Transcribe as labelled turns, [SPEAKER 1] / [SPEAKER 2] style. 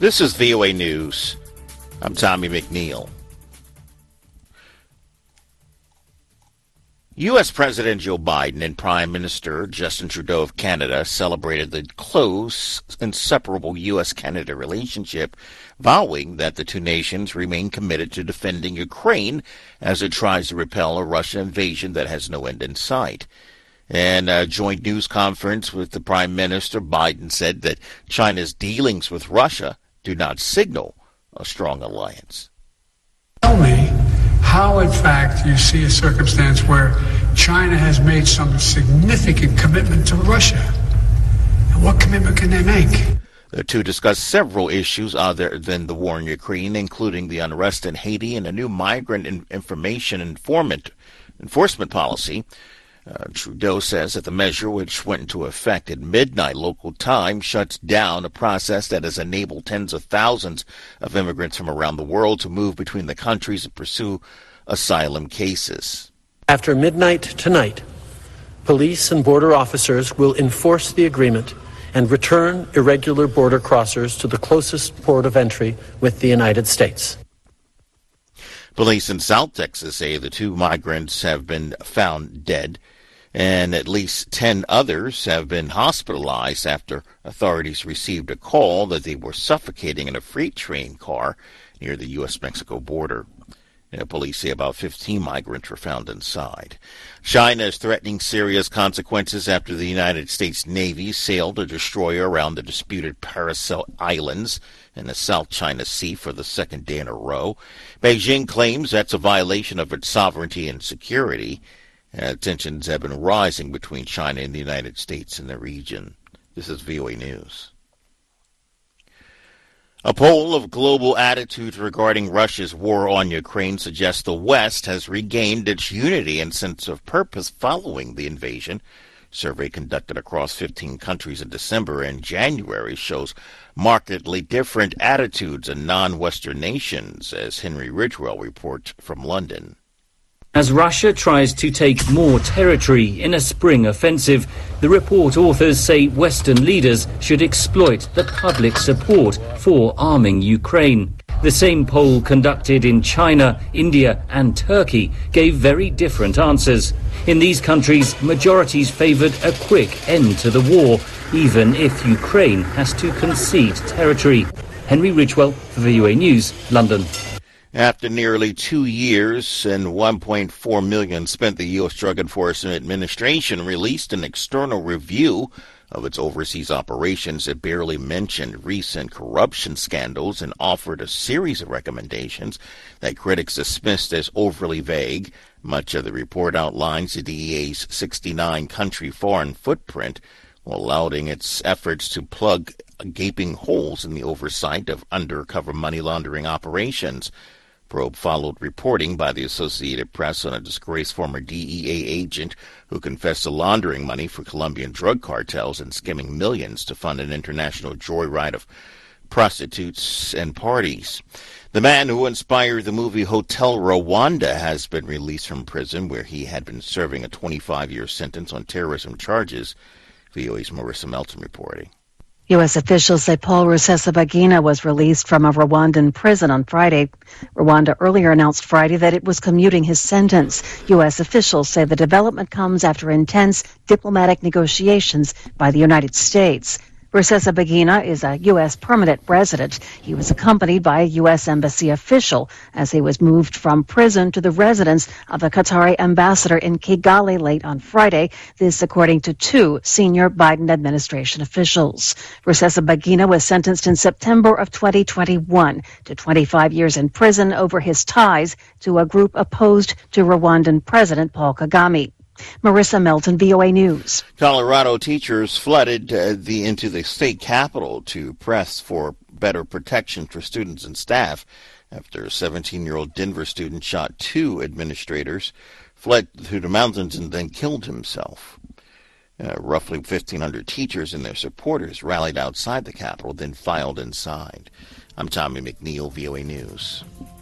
[SPEAKER 1] This is VOA News. I'm Tommy McNeil. U.S. President Joe Biden and Prime Minister Justin Trudeau of Canada celebrated the close, inseparable U.S.-Canada relationship, vowing that the two nations remain committed to defending Ukraine as it tries to repel a Russian invasion that has no end in sight. In a joint news conference with the Prime Minister, Biden said that China's dealings with Russia do not signal a strong alliance.
[SPEAKER 2] Tell me how, in fact, you see a circumstance where China has made some significant commitment to Russia. And what commitment can they make?
[SPEAKER 1] The two discussed several issues other than the war in Ukraine, including the unrest in Haiti and a new migrant information enforcement policy. Trudeau says that the measure, which went into effect at midnight local time, shuts down a process that has enabled tens of thousands of immigrants from around the world to move between the countries and pursue asylum cases.
[SPEAKER 3] After midnight tonight, police and border officers will enforce the agreement and return irregular border crossers to the closest port of entry with the United States.
[SPEAKER 1] Police in South Texas say the two migrants have been found dead, and at least 10 others have been hospitalized after authorities received a call that they were suffocating in a freight train car near the U.S.-Mexico border. Police say about 15 migrants were found inside. China is threatening serious consequences after the United States Navy sailed a destroyer around the disputed Paracel Islands in the South China Sea for the second day in a row. Beijing claims that's a violation of its sovereignty and security. Tensions have been rising between China and the United States in the region. This is VOA News. A poll of global attitudes regarding Russia's war on Ukraine suggests the West has regained its unity and sense of purpose following the invasion. Survey conducted across 15 countries in December and January shows markedly different attitudes in non-Western nations, as Henry Ridgwell reports from London.
[SPEAKER 4] As Russia tries to take more territory in a spring offensive, the report authors say Western leaders should exploit the public support for arming Ukraine. The same poll conducted in China, India and Turkey gave very different answers. In these countries, majorities favoured a quick end to the war, even if Ukraine has to concede territory. Henry Ridgwell for VOA News, London.
[SPEAKER 1] After nearly 2 years and $1.4 million spent, the U.S. Drug Enforcement Administration released an external review of its overseas operations that barely mentioned recent corruption scandals and offered a series of recommendations that critics dismissed as overly vague. Much of the report outlines the DEA's 69-country foreign footprint, while lauding its efforts to plug gaping holes in the oversight of undercover money laundering operations. Probe followed reporting by the Associated Press on a disgraced former DEA agent who confessed to laundering money for Colombian drug cartels and skimming millions to fund an international joyride of prostitutes and parties. The man who inspired the movie Hotel Rwanda has been released from prison, where he had been serving a 25-year sentence on terrorism charges. VOA's Marissa Melton reporting.
[SPEAKER 5] U.S. officials say Paul Rusesabagina was released from a Rwandan prison on Friday. Rwanda earlier announced Friday that it was commuting his sentence. U.S. officials say the development comes after intense diplomatic negotiations by the United States. Rusesabagina is a U.S. permanent resident. He was accompanied by a U.S. embassy official as he was moved from prison to the residence of a Qatari ambassador in Kigali late on Friday. This according to two senior Biden administration officials. Rusesabagina was sentenced in September of 2021 to 25 years in prison over his ties to a group opposed to Rwandan President Paul Kagame. Marissa Melton, VOA News.
[SPEAKER 1] Colorado teachers flooded into the state capitol to press for better protection for students and staff after a 17-year-old Denver student shot two administrators, fled through the mountains, and then killed himself. Roughly 1,500 teachers and their supporters rallied outside the capitol, then filed inside. I'm Tommy McNeil, VOA News.